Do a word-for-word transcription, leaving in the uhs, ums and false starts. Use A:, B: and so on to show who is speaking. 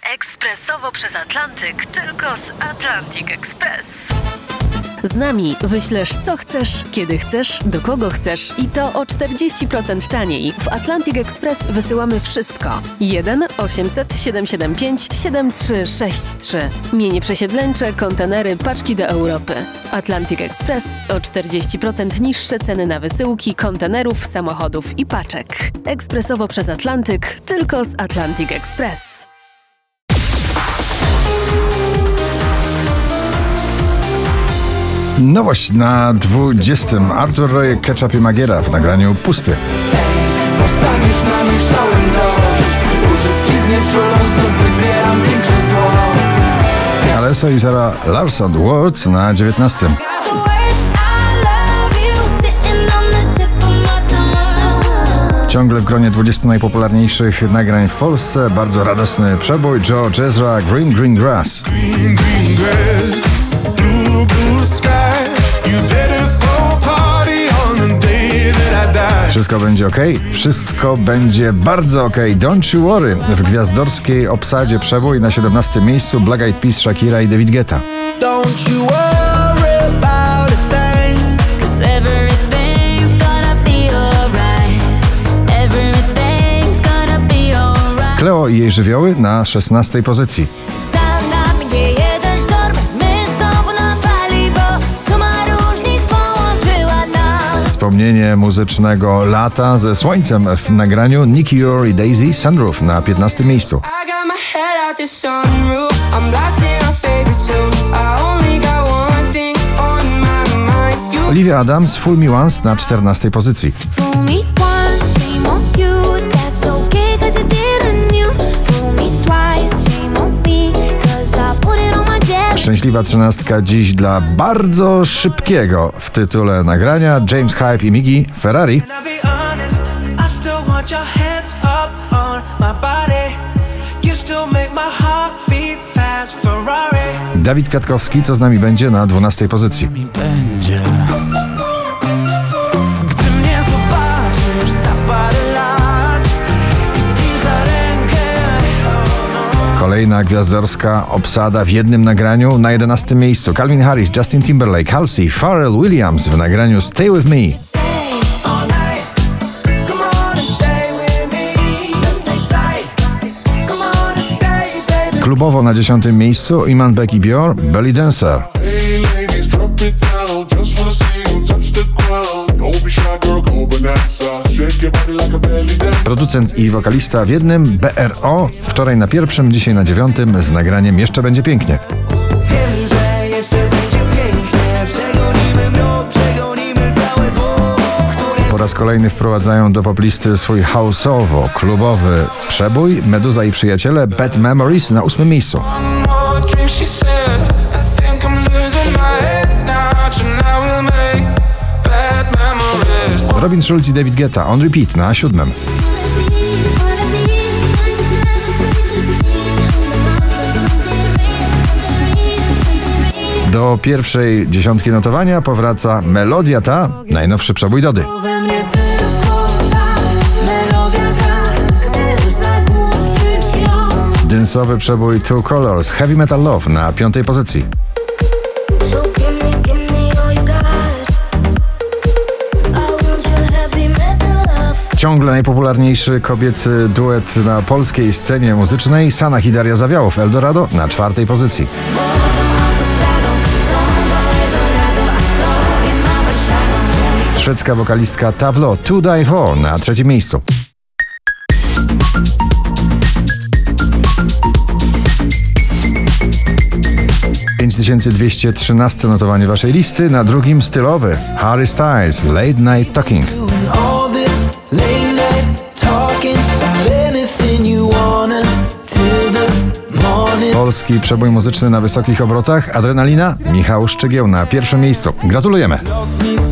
A: Ekspresowo przez Atlantyk, tylko z Atlantic Express.
B: Z nami wyślesz co chcesz, kiedy chcesz, do kogo chcesz i to o czterdzieści procent taniej. W Atlantic Express wysyłamy wszystko. jeden osiemset siedemset siedemdziesiąt pięć siedemdziesiąt trzy sześćdziesiąt trzy. Mienie przesiedleńcze, kontenery, paczki do Europy. Atlantic Express o czterdzieści procent niższe ceny na wysyłki, kontenerów, samochodów i paczek. Ekspresowo przez Atlantyk, tylko z Atlantic Express.
C: Nowość na dwudziestym. Artur Rojek, Ketchup i Magiera w nagraniu Pusty.
D: Postaniesz na mnie szałem dość. Używki z nieczulą znów wybieram większe zło.
C: Alesso i Zara Larsson, Words na dziewiętnastym. Ciągle w gronie dwudziestu najpopularniejszych nagrań w Polsce. Bardzo radosny przebój George Ezra, Green Green Grass.
E: Green, green grass, blue, blue sky. You better throw a party on the day that I die.
C: Wszystko będzie ok? Wszystko będzie bardzo ok. Don't you worry. W gwiazdorskiej obsadzie przebój na siedemnastym miejscu Black Eyed Peas, Shakira i David Guetta.
D: Don't you worry about a thing, 'cause everything's gonna be alright. Everything's gonna be alright.
C: Cleo i jej żywioły na szesnastej pozycji. Wspomnienie muzycznego lata ze słońcem w nagraniu Nicky Ure i Daisy, Sunroof na piętnastym miejscu. Olivia Adams, Fool Me Once na czternastej pozycji. Szczęśliwa trzynastka dziś dla bardzo szybkiego w tytule nagrania James Hype i Miggy, Ferrari. Dawid Kwiatkowski, Co z nami będzie na dwunastej pozycji.
D: Będzie. Gdy mnie zobaczysz za parę lat i z kim za rękę.
C: Kolejna gwiazdorska obsada w jednym nagraniu na jedenastym miejscu. Calvin Harris, Justin Timberlake, Halsey, Pharrell Williams w nagraniu Stay With Me. Klubowo na dziesiątym miejscu Iman Beck Bior, Belly Dancer.
E: Hey ladies, drop it down. Just wanna see you touch the ground. Don't be shy, girl, go bonanza. Shake your body like a belly dancer.
C: Producent i wokalista w jednym, B R O, wczoraj na pierwszym, dzisiaj na dziewiątym z nagraniem Jeszcze będzie pięknie.
D: Wiem, że jeszcze będzie pięknie. Przegonimy mrok, przegonimy całe zło, które...
C: Po raz kolejny wprowadzają do poplisty swój houseowo-klubowy przebój Meduza i przyjaciele Bad Memories na ósmym miejscu.
E: One more drink, she said. I think I'm losing my head now. Tonight we'll make bad memories.
C: Robin Schulz i David Guetta On Repeat na siódmym. Do pierwszej dziesiątki notowania powraca melodia ta, najnowszy przebój Dody.
D: We mnie tylko ta melodia gra. Chcesz zagłuszyć ją.
C: Dynsowy przebój Two Colors Heavy Metal Love na piątej pozycji.
F: So give me, give me all you got. I want your heavy metal love.
C: Ciągle najpopularniejszy kobiecy duet na polskiej scenie muzycznej Sanach i Daria Zawiałow Eldorado na czwartej pozycji. Szwedzka wokalistka Tavlo To Die For na trzecim miejscu. pięć tysięcy dwieście trzynaste notowanie waszej listy, na drugim stylowy Harry Styles Late Night Talking.
D: All this late night talking about anything you wanna till the morning.
C: Polski przebój muzyczny na wysokich obrotach Adrenalina, Michał Szczygieł na pierwszym miejscu. Gratulujemy!
D: Los mi